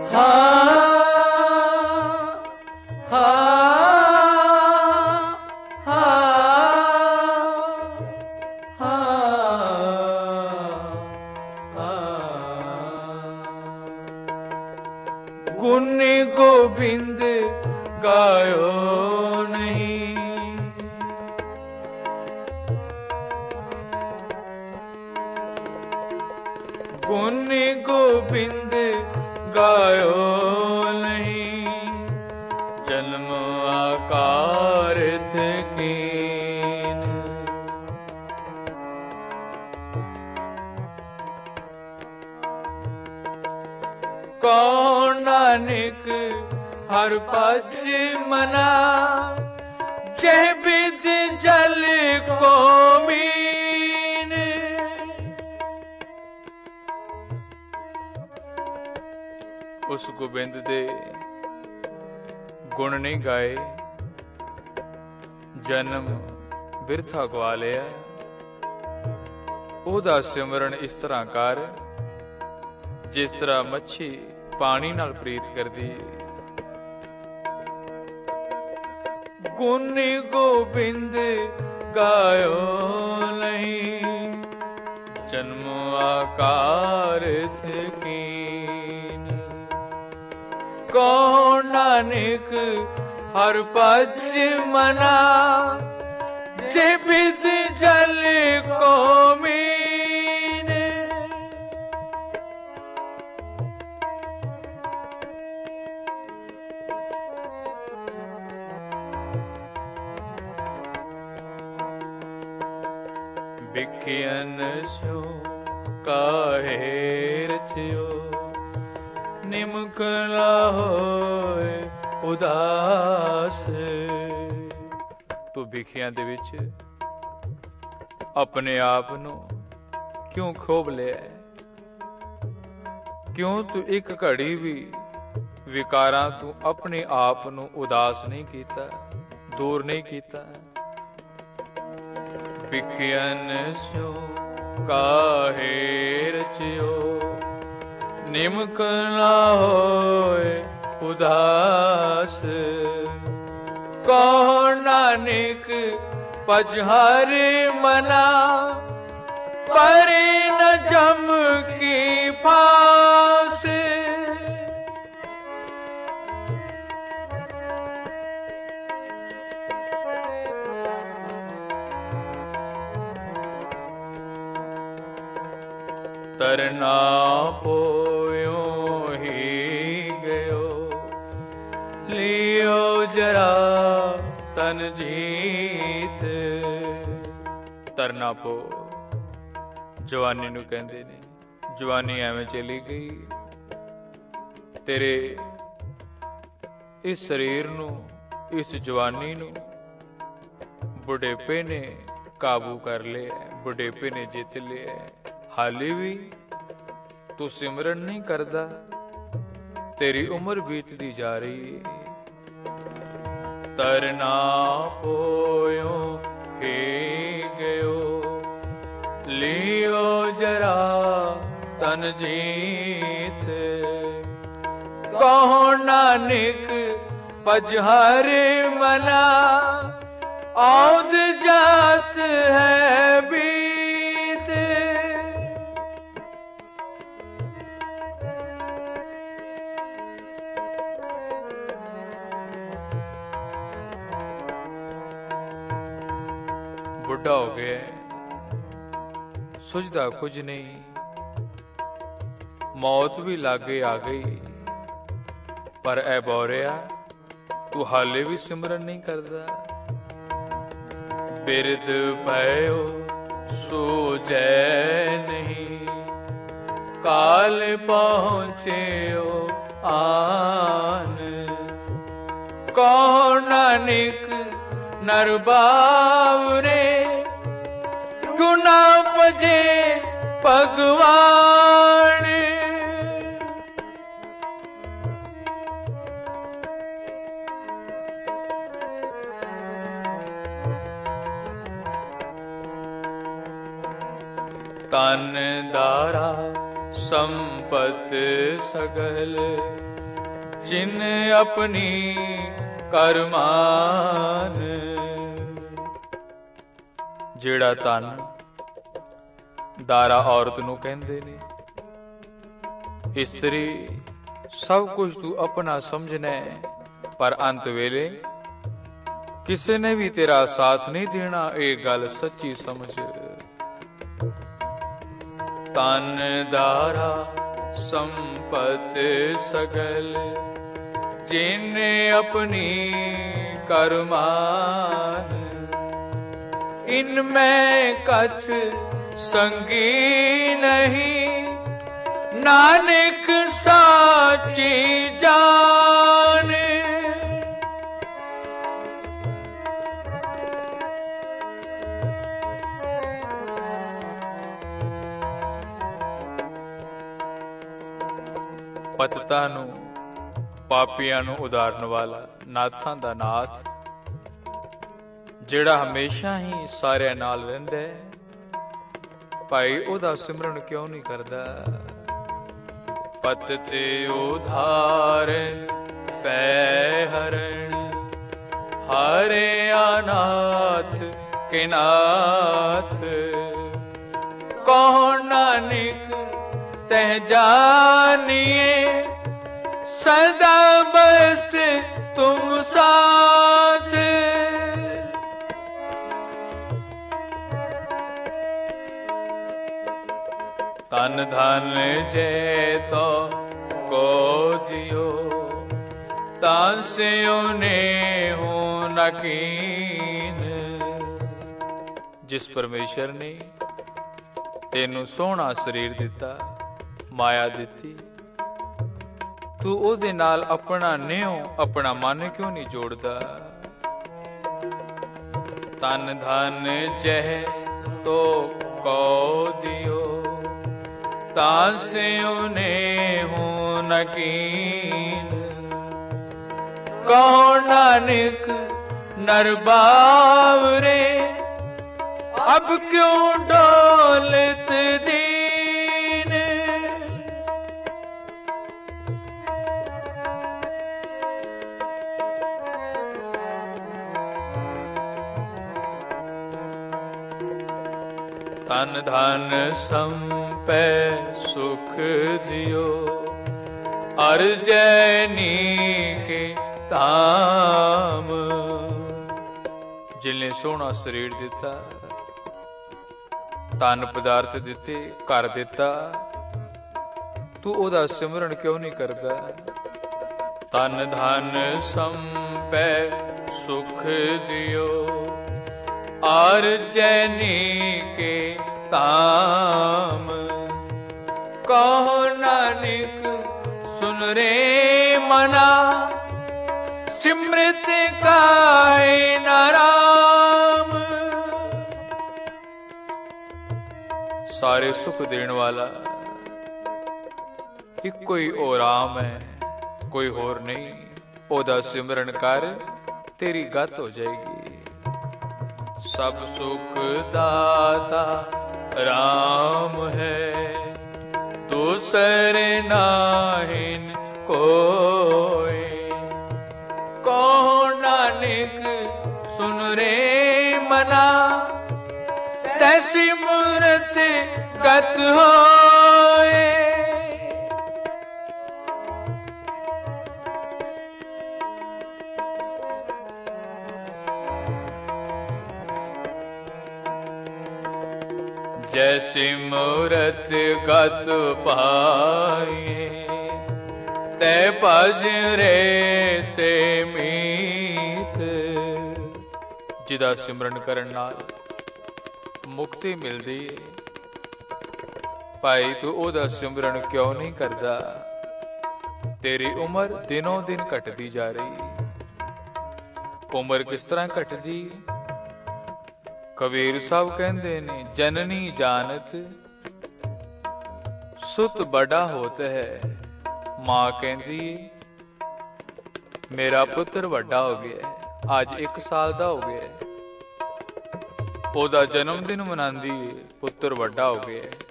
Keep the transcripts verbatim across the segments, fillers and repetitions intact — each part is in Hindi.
गुण गोविंद गायो नहीं, गुण गोविंद गायो नहीं, जन्म आकारथ कीन। कौन नानक हर पज मना, जह बिद जल को मीन। उस गोबिंद दे गुण नहीं गाए, जन्म बिरथा गवा लिया। ओदा सिमरन इस तरह कर, जिस तरह मच्छी पानी नाल प्रीत करदी। गुण गोबिंद गायो नहीं, जन्म आकारथ कीन। कौन नानक हर पज मना, जे बिद जल को मीन। बिखियन सो काहे रचियो, निमकला होए उदास। तू बिखियां दे विच अपने आप नू क्यों खोब लिया? क्यों तू एक घड़ी भी विकारां तू अपने आप नू उदास नहीं कीता, दूर नहीं कीता? बिखियन सो काहे रचियो, निमक ना होए उदास। कौन नानक पजहर मना, परे न जम की फास। तरना पोयो ही गयो, लियो जरा तन जीत। तरना पो जवानी नू कहंदे ने, जवानी एवें चली गई। तेरे इस शरीर नू, इस जवानी नू बुढ़ेपे ने काबू कर लिया, बुढ़ेपे ने जित लिया। हाली भी तू सिमरन नहीं करदा, तेरी उम्र बीतती जा रही है। तरना पोयो ही गयो, लियो जरा तन जीत। कौन नानक पजहर मना, औद जास है बीत। बुढ़ा हो गया, सुझदा कुछ नहीं, मौत भी लागे आ गई। पर ऐ बौरिया, तू हाले भी सिमरन नहीं करदा। बिरद पयो सूझे नहीं, काल पहुँचेओ आन। कौन नानक नर बावरे, क्यों ना पजे भगवान। तन दारा संपत सगल, चिन्ह अपनी करमान। ਜਿਹੜਾ ਤਨ ਦਾਰਾ ਔਰਤ ਨੂੰ ਕਹਿੰਦੇ ਨੇ, ਇਸਤਰੀ ਸਭ ਕੁਝ ਤੂੰ ਆਪਣਾ ਸਮਝਣਾ ਹੈ, ਪਰ ਅੰਤ ਵੇਲੇ ਕਿਸੇ ਨੇ ਵੀ ਤੇਰਾ ਸਾਥ ਨਹੀਂ ਦੇਣਾ, ਇਹ ਗੱਲ ਸੱਚੀ ਸਮਝ। ਤਨ ਦਾਰਾ संपत सगल जिन्ने अपनी करमान। इनमें कछ संगी नहीं, नानक साची जान। ਪਤਿਤਾਂ ਨੂੰ, ਪਾਪੀਆਂ ਨੂੰ ਉਦਾਰਨ ਵਾਲਾ, ਨਾਥਾਂ ਦਾ ਨਾਥ, ਜਿਹੜਾ ਹਮੇਸ਼ਾ ਹੀ ਸਾਰਿਆਂ ਨਾਲ ਰਹਿੰਦਾ ਹੈ, ਭਾਈ ਉਹਦਾ ਸਿਮਰਨ ਕਿਉਂ ਨਹੀਂ ਕਰਦਾ? ਪਤਿਤ ਉਧਾਰਨ ਪੈ ਹਰਨ, ਹਾਰਿਆ ਨਾਥ ਕੇ ਨਾਥ। ਕੌਣ ਨਾਨਕ तह जानिए, सदा बस तुम साथ। तन धन जय तो को दियो, तांस्यो ने हो नकीन। जिस परमेश्वर ने तेनू सोहना शरीर दिता, माया दिती, तू ਉਹਦੇ ਨਾਲ ਆਪਣਾ ਨਿਉ, ਆਪਣਾ ਮਨ ਕਿਉਂ ਨਹੀਂ ਜੋੜਦਾ? ਤਨ ਧਨ ਜਹ ਤੋ ਕੋ ਦਿਓ, ਤਾਂਸਿਉ ਨੇ ਹੋ ਨਕੀਨ। ਕਹੋ ਨਾਨਕ ਨਰ ਬਾਵਰੇ, ਅਬ ਕਿਉਂ ਡੋਲਤ ਦੀ। तन धन संपै सुख दियो, अर्जनी के धाम। जिन्हें सोहना शरीर दिता, धन पदार्थ दिते, घर दिता, तू ओदा सिमरन क्यों नहीं करदा? तन धन संपै सुख दियो, अर्जनी के ताम। कहो नानक सुन रे मना, सिमृत काय नाराम। सारे सुख देने वाला एक कोई ओ राम है, कोई होर नहीं। ओदा सिमरन कर, तेरी गत हो जाएगी। सब सुख दाता राम है, दूसरे नाहिन कोई। कहो नानक सुन रे मना, तैसी मूरत गत होए। जैसी मूरत गत पाए, ते भज रे ते मीत। जिदा सिमरन करन नाल मुक्ति मिलदी है, भाई तू ओदा सिमरन क्यों नहीं करदा? तेरी उम्र दिनों दिन घटदी जा रही। उम्र किस तरह घटदी? कबीर साहब कहते ने, जननी जानत सुत बड़ा होता है। मां कहती मेरा पुत्र बड़ा हो गया, आज एक साल का हो गया। ओदा जन्मदिन मनांदी पुत्र बड़ा हो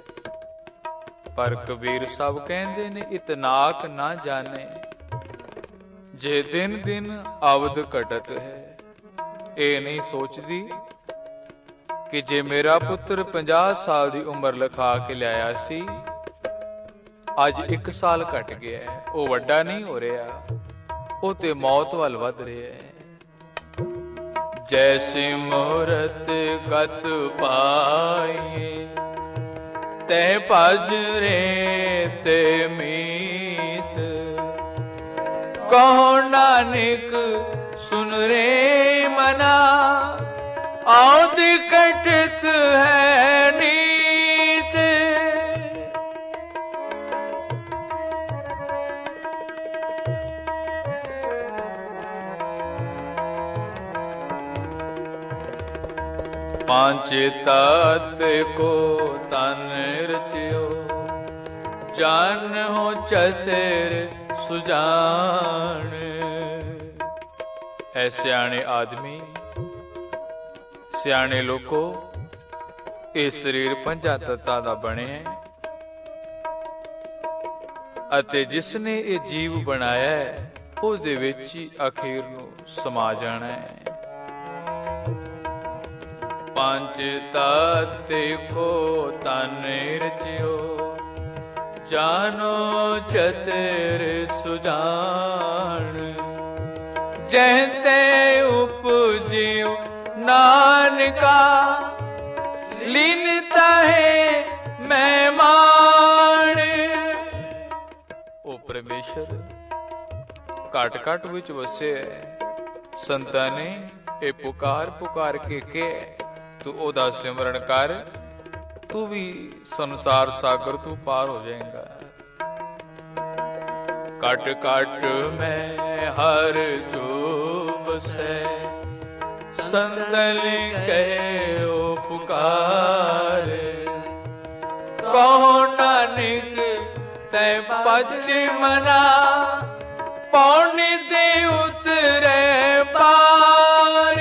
गया। पर कबीर साहब कहते ने, इतनाक ना जाने जे दिन दिन अवध घटत है, ये नहीं सोचती कि जे मेरा पुत्र पंजाह साल की उम्र लिखा के लिया सी, अज एक साल घट गया है, वो वड्डा नहीं हो रहा, वो ते मौत वाल वध रहा है। जैसी मूरत गत पाइए, तह भज रे ते मीत, कहो नानक सुन रे मना, औद कटित है नीत। पांच तत्व को तन रचियो, जान हो चतुर सुजान। ऐ सियाणे आदमी, सियाणे लोको, ये शरीर पंजा तत्तां दा बने है, अते जिसने ये जीव बनाया है उसदे विच ही अखीर नूं समा जाना है। पंज तत्व को तन रचियो, जानो चतुर सुजान। जहते उपजियो नानका, लीनता है मेहमान। ओ परमेश्वर घट घट विच वसे है, संतां ने ये पुकार पुकार के के तू ओदा सिमरन कर, तू भी संसार सागर तू पार हो जाएगा। कट कट में हर जो बसे, संतन कहे ओ पुकार। कहो नानक तै पच मना, पौनी दे उतरे पार।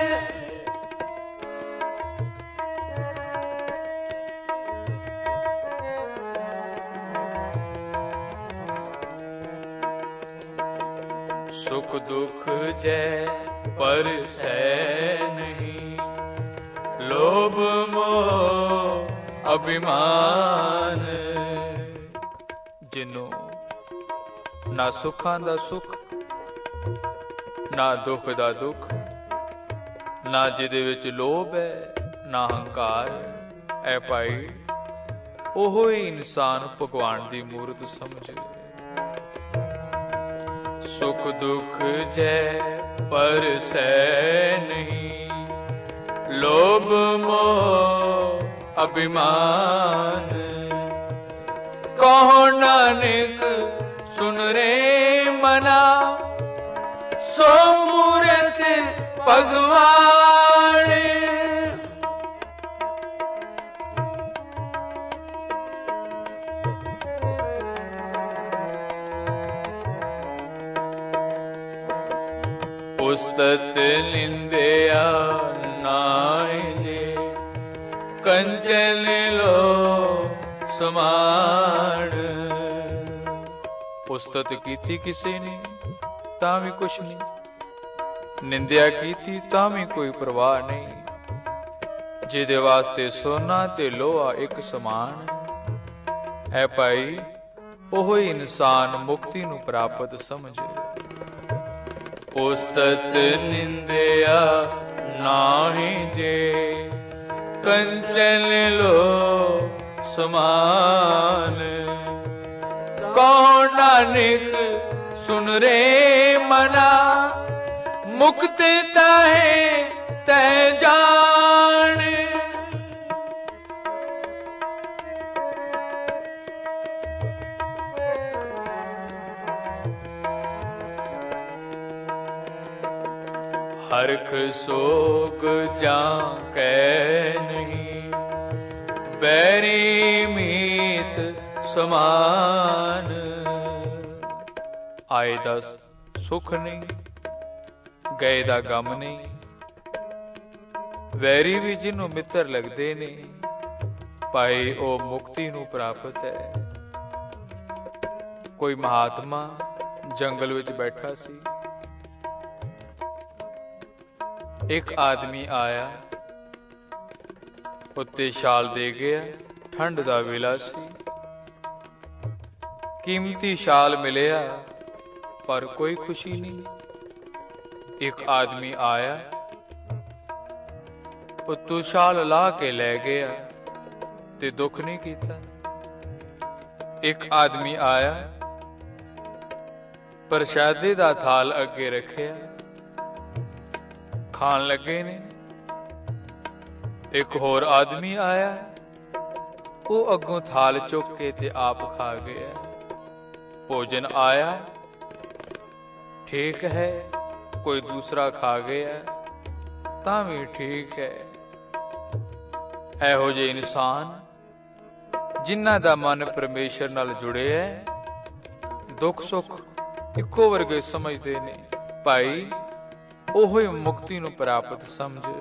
सुख दुख जय पर सह नहीं, लोभ मोह अभिमान। जिन्हों ना सुखां दा सुख, ना दुख दा दुख, ना जिदे विच लोभ है ना हंकार, ऐ भाई ओहो ही इंसान भगवान दी मूरत समझे। सुख दुख जय पर सह नहीं, लोभ मोह अभिमान। कहो नानक सुन रे मना, सो मूरत भगवान। पुस्तत निंदया नाय जे, कंचन लो समान। पुस्तत कीती किसी ने तां भी कुछ नहीं, निंदिया कीती तां भी कोई परवाह नहीं, जिदे वास्ते सोना ते लोहा एक समान। है भाई ओह इंसान मुक्ति नूं प्राप्त समझे। पुस्तत निंदिया नाहि जे, कंचन लो समान। कहो नानक सुन रे मना, मुक्त ताहे तै जान। हरख सोग जा कै नहीं, बैरी मीत समान। आए दा सुख नहीं, गए दा गम नहीं, वैरी भी जिन्हों मित्र लगते ने, भाई ओ मुक्ति नूं प्राप्त है। कोई महात्मा जंगल विच बैठा सी। एक आदमी आया, उत्ते शाल दे गया। ठंड दा वेला सी, कीमती शाल मिलिया पर कोई खुशी नहीं। एक आदमी आया, उत्तों शाल ला के लै गया ते दुख नहीं कीता। एक आदमी आया, प्रशादे दा थाल अगे रखिया, खान लगे ने। एक होर आदमी आया, वो अगों थाल चुक के ते आप खा गया। भोजन आया, ठीक है, कोई दूसरा खा गया तां भी ठीक है। एहो जे इंसान जिन्हां दा मन परमेश्वर नाल जुड़े है, दुख सुख इक्को वर्गे समझते ने। भाई ओहो ही मुक्ति नूं प्राप्त समझ।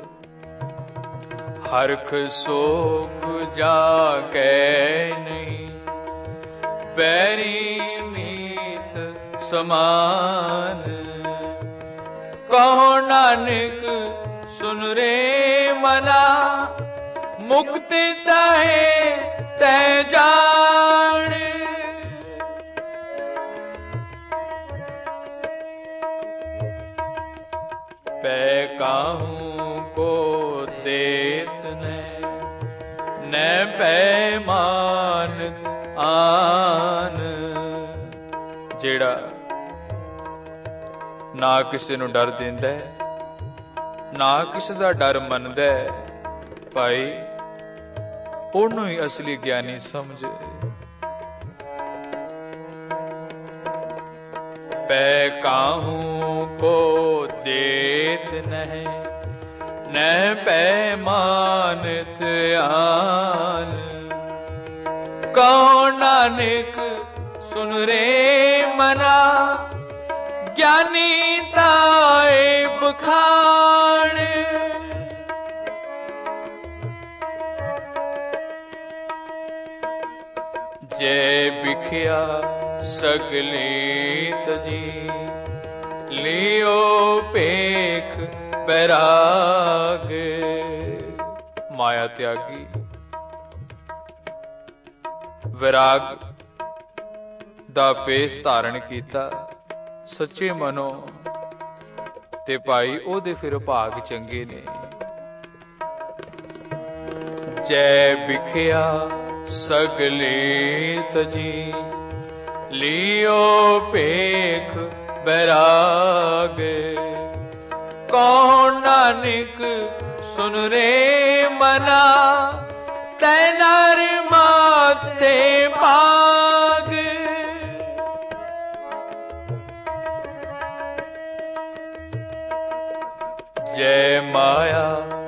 हरख सोख जाके नहीं, बैरी मीत समान। कहो नानक सुन रे मना, मुक्ति ताहे तै जान। पै काहूं को देत ने, न पैमान आन। जेड़ा ना किसी नूं डर दिंदा है, ना किसी दा डर मनदा है, भाई ओनू ही असली ज्ञानी समझ। पै काहूं को देत नहीं, न पैमानत आन। कहो नानक सुन रे मना, ज्ञानी ताए बखान। जय बिखिया सगली तजी, लियो पेख बैराग। माया त्यागी विराग दा पेश धारण कीता सच्चे मनो, ते भाई ओदे फिर भाग चंगे ने। जय बिखिया सगले तजी, लियो पेख बैराग। कहो नानक सुन रे मना, तै नर माते भाग। जय माया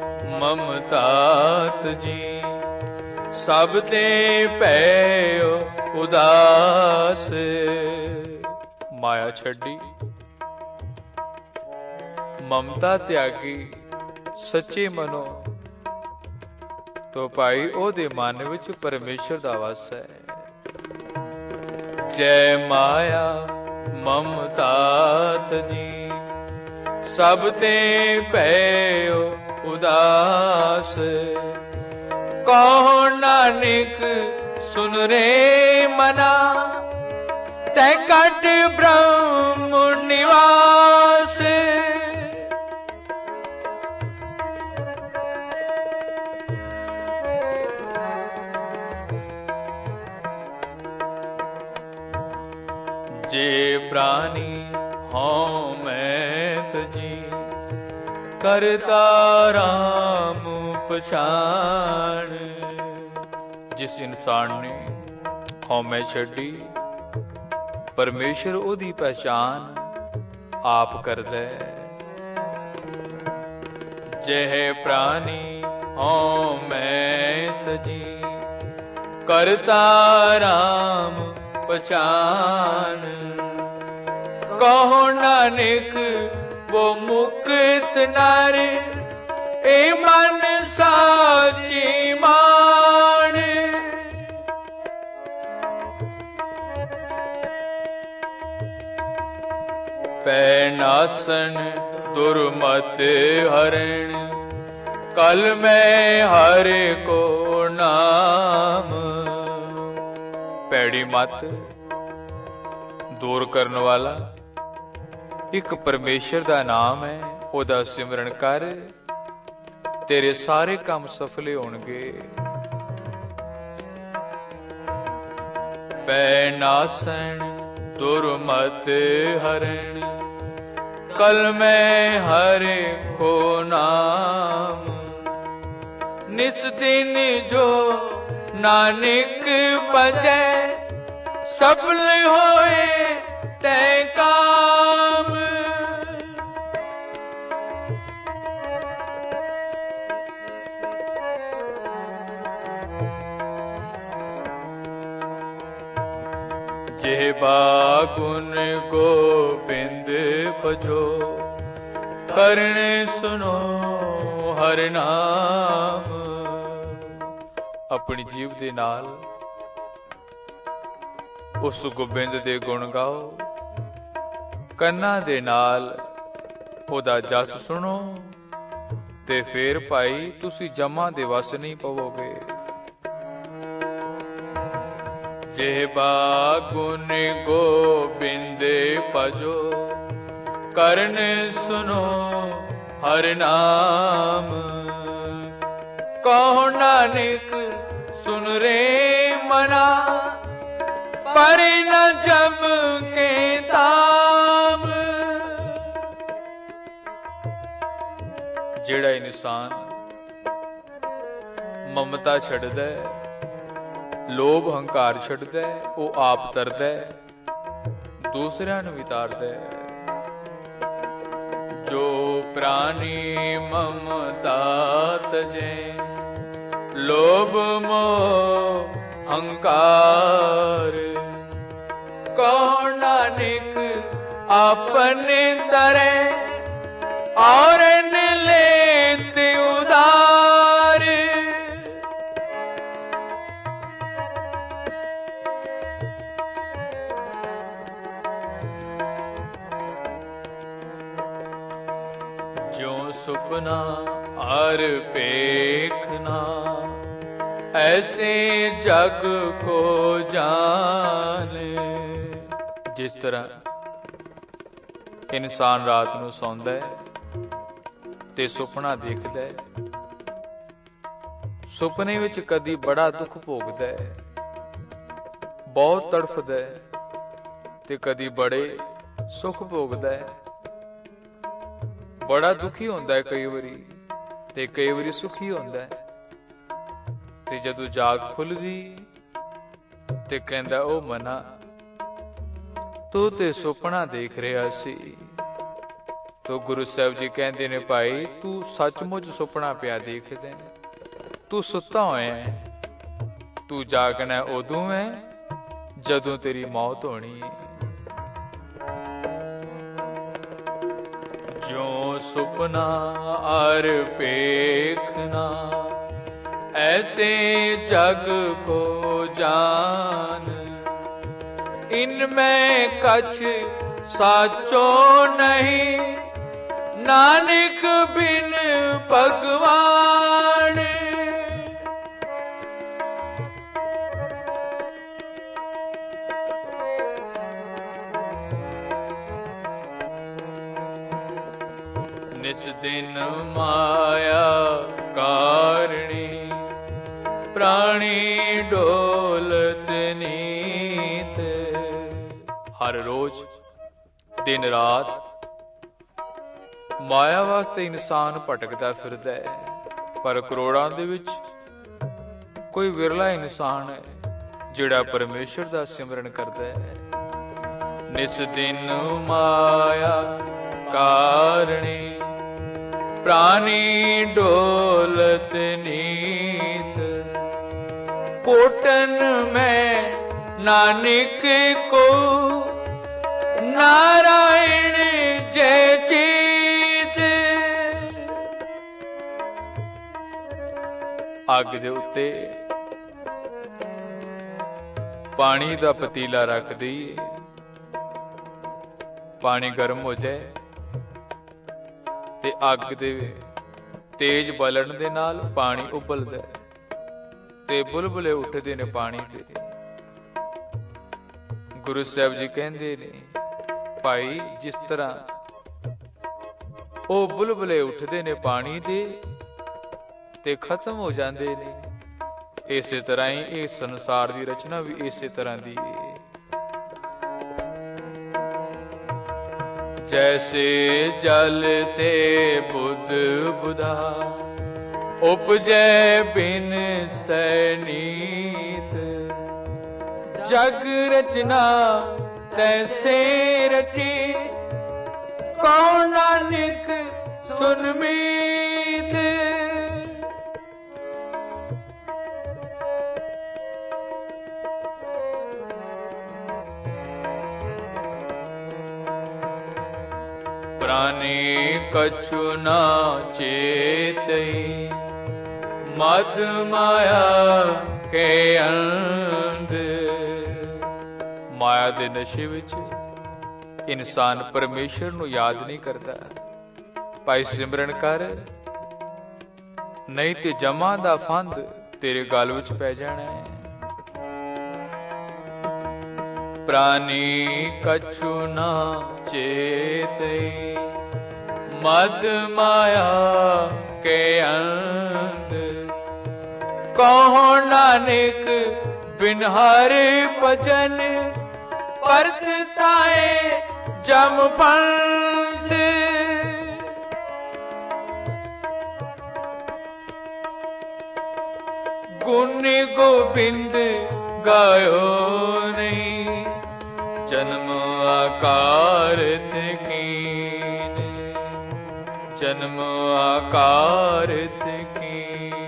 ममतात जी, सब ते पयो उदास। माया छड़ी ममता त्यागी सच्चे मनो, तो भाई ओदे मन विच परमेश्वर दा वास है। जय माया ममतात जी, सब ते पयो उदास। कहो नानक सुन रे मना, तै कट ब्रह्म निवास। जे प्राणी हों मैं तजी, करता राम पछाण। जिस इंसान ने हौमै छड़ी, परमेश्वर ओदी पहचान आप करदा है। जह प्राणी हौमै तजी, करता राम पहचान। कहो नानक वो मुक्त नर, ए मन साची मान। पै नासन दुर्मत हरण, कल मैं हरि को नाम। पैड़ी मत दूर करन वाला एक परमेश्वर दा नाम है, ओदा सिमरन कर, तेरे सारे काम सफल होणगे। पै नासन दुर्मत हरण, कल मैं हरि को नाम। निस दिन जो नानक भजै, सफल होए तै काम। जेबा गुण गोबिंद भजो, करण सुनो हर नाम। अपनी जीव दे नाल उस गोबिंद दे गुण गाओ, ਕੰਨਾਂ ਦੇ ਨਾਲ ਉਹਦਾ ਜਸ ਸੁਣੋ, ਤੇ ਫੇਰ ਭਾਈ ਤੁਸੀਂ ਜਮਾਂ ਦੇ ਵਸ ਨਹੀਂ ਪਵੋਗੇ। ਜਿਹਬਾ ਗੁਣ ਗੋਬਿੰਦ ਭਜੋ, ਕਰਨ ਸੁਨੋ ਹਰ ਨਾਮ। ਕਹੋ ਨਾਨਕ ਸੁਨ ਰੇ ਮਨਾ, ਪਰ ਨ ਜਮ ਕੇ ਤਾਮ। ਜਿਹੜਾ ਇਨਸਾਨ ਮਮਤਾ ਛੱਡਦਾ, ਲੋਭ ਹੰਕਾਰ ਛੱਡਦਾ, ਉਹ ਆਪ ਤਰਦਾ, ਦੂਸਰਿਆਂ ਨੂੰ ਵੀ ਤਾਰਦਾ। ਜੋ ਪ੍ਰਾਨੀ ਮਮਤਾ ਤਜੇ, ਲੋਭ ਮੋਹ ਹੰਕਾਰ। ਕਹੋ ਨਾਨਕ ਆਪਣੇ ਤਰੇ, ਔਰ ਨ ਲੇਤ ਉਦਾਰ। ਜੋ ਸੁਪਨਾ ਹਰ ਪੇਖਨਾ, ऐसे जग को जाने। जिस तरह इंसान रात ਨੂੰ ਸੌਂਦਾ ਹੈ ਤੇ ਸੁਪਨਾ ਦੇਖਦਾ ਹੈ, ਸੁਪਨੇ ਵਿੱਚ ਕਦੀ ਬੜਾ ਦੁੱਖ ਭੋਗਦਾ ਹੈ, ਬਹੁਤ ਤੜਫਦਾ ਹੈ, ਤੇ ਕਦੀ ਬੜੇ ਸੁੱਖ ਭੋਗਦਾ ਹੈ। ਬੜਾ ਦੁਖੀ ਹੁੰਦਾ ਹੈ ਕਈ ਵਾਰੀ, ਤੇ ਕਈ ਵਾਰੀ ਸੁਖੀ ਹੁੰਦਾ ਹੈ। ਤੇ ਜਦੋਂ ਜਾਗ ਖੁੱਲਦੀ ਤੇ ਕਹਿੰਦਾ, ਉਹ ਮਨਾ ਤੂੰ ਤੇ ਸੁਪਨਾ ਦੇਖ ਰਿਹਾ ਸੀ। ਤੋ ਗੁਰੂ ਸਾਹਿਬ ਜੀ ਕਹਿੰਦੇ ਨੇ, ਭਾਈ ਤੂੰ ਸੱਚਮੁੱਚ ਸੁਪਨਾ ਪਿਆ ਦੇਖਦਾ, ਤੂੰ ਸੁੱਤਾ ਹੋਇਆ, ਤੂੰ ਜਾਗਣਾ ਉਦੋਂ ਹੈ ਜਦੋਂ ਤੇਰੀ ਮੌਤ ਹੋਣੀ ਹੈ। ਜੋ ਸੁਪਨਾ ਅਰ ਪੇਖਨਾ, ऐसे जग को जान। इनमें कछ साचो नहीं, नानक बिन भगवान। निस दिन माया कारणी, प्राणी डोलत नीत। हर रोज दिन रात माया वास्ते इंसान भटकदा फिरदा है, पर करोड़ां दे विच कोई विरला इंसान है जिहड़ा परमेश्वर दा सिमरन करदा है। निस दिन माया कारणी, प्राणी डोलत नीत। पोटन में नानक को, नारायण जय चीत। अग दे उत्ते पानी दा पतीला रख दईए, पानी गर्म हो जाए ते अग दे तेज बलन दे नाल पानी उबलदा ते बुलबुले उठदे ने पानी ते। गुरु साहब जी कहंदे ने भाई जिस तरह ओ बुलबुले उठदे ने पानी दे ते खत्म हो जांदे ने, इसे तरह ही इस संसार की रचना भी इसे तरह दी है। जैसे जल ते बुध बुधा उपजै बिन सैनीत, जग रचना तैसे रची कौन नानक सुन मीत। प्राणी कछु न चेतई मद माया के अंध। माया दे नशे विच इंसान परमेश्वर नूं याद नहीं करता। भाई सिमरन कर, नहीं ते जमा दा फंद तेरे गल विच पै जाना है। प्राणी कछु न चेतई मद माया के अंध। कहो नानक बिन हरि भजन परतताए जम पंथ। गुण गोबिंद गायो नहीं जन्म आकार कीन, जन्म आकार कीन।